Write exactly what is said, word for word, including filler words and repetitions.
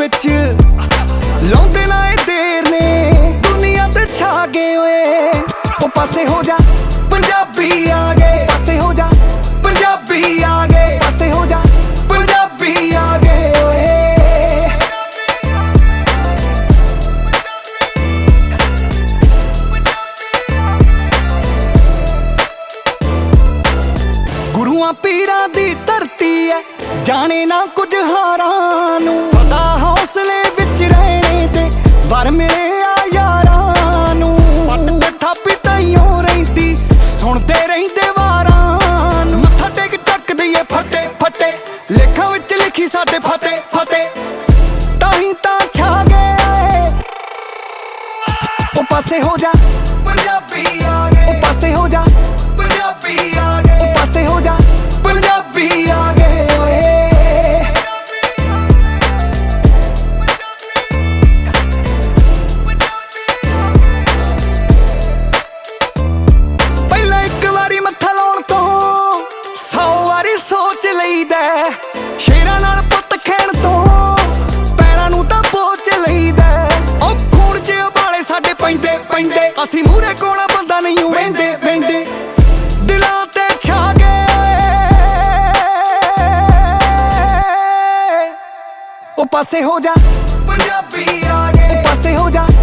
ਵਿੱਚ ਲਾਉਂਦੇ ਨਾ ਇਹ ਦੇਰ ਨੇ, ਦੁਨੀਆ ਤੇ ਛਾ ਗਏ ਓਏ। ਉਹ ਪਾਸੇ ਹੋ ਜਾ ਪੰਜਾਬੀ ਆ ਗਏ, ਪਾਸੇ ਹੋ ਜਾ ਪੰਜਾਬੀ ਆ ਗਏ, ਪਾਸੇ ਹੋ ਜਾ ਪੰਜਾਬੀ ਆ ਗਏ ਓਏ। ਗੁਰੂਆਂ ਪੀਰਾਂ ਦੀ ਧਰਤੀ ਐ, ਜਾਣੇ ਨਾ ਕੁਝ ਹਾਰਾਂ ਨੂੰ, ਸਦਾ ਹੌਸਲੇ ਵਿੱਚ ਰਹਿਣੇ ਤੇ ਵਰ ਮਿਲੇ ਆ ਯਾਰਾਂ ਨੂੰ। ਪੱਟ ਤੇ ਥਾਪੀ ਤਾਈਓ ਰਹਿੰਦੀ, ਸੁਣਦੇ ਰਹਿੰਦੇ ਵਾਰਾਂ ਨੂੰ। ਮੱਥਾ ਟੇਕ ਚੱਕ ਦਈਏ ਫਟੇ ਫਟੇ, ਲੇਖਾਂ ਵਿੱਚ ਲਿਖੀ ਸਾਡੇ ਫਤਿਹ ਫਤਿਹ, ਤਾਂ ਹੀ ਤਾਂ ਛਾ ਗਏ। ਉਹ ਪਾਸੇ ਹੋ ਜਾ ਪੰਜਾਬੀ ਆ ਗਏ, ਉਹ ਪਾਸੇ ਹੋ ਜਾ ਪੰਜਾਬੀ ਆ ਗਏ, ਉਹ ਪਾਸੇ ਹੋ ਜਾ ਪੰਜਾਬੀ ਆ ਗਏ ਓਏ। ਪਹਿਲਾਂ ਇੱਕ ਵਾਰੀ ਮੱਥਾ ਲਾਉਣ ਤੋਂ ਸੌ ਵਾਰੀ ਸੋਚ ਲਈਦਾ, ਸ਼ੇਰਾਂ ਨਾਲ ਪੁੱਤ ਖੈਣ ਤੋਂ ਪੈਰਾਂ ਨੂੰ ਤਾਂ ਪੋਚ ਲਈਦਾ। ਉਹ ਖੂਨ 'ਚ ਉਬਾਲੇ ਸਾਡੇ ਪੈਂਦੇ ਪੈਂਦੇ, ਅਸੀਂ ਮੂਹਰੇ ਕੋਣਾ ਬੰਦਾ ਨਹੀਂ ਵਹਿੰਦੇ ਵਹਿੰਦੇ, ਦਿਲਾਂ ਤੇ ਛਾ ਗਏ। ਉਹ ਪਾਸੇ ਹੋ ਜਾ ਪੰਜਾਬੀ ਆ ਗਏ, ਉਹ ਪਾਸੇ ਹੋ ਜਾ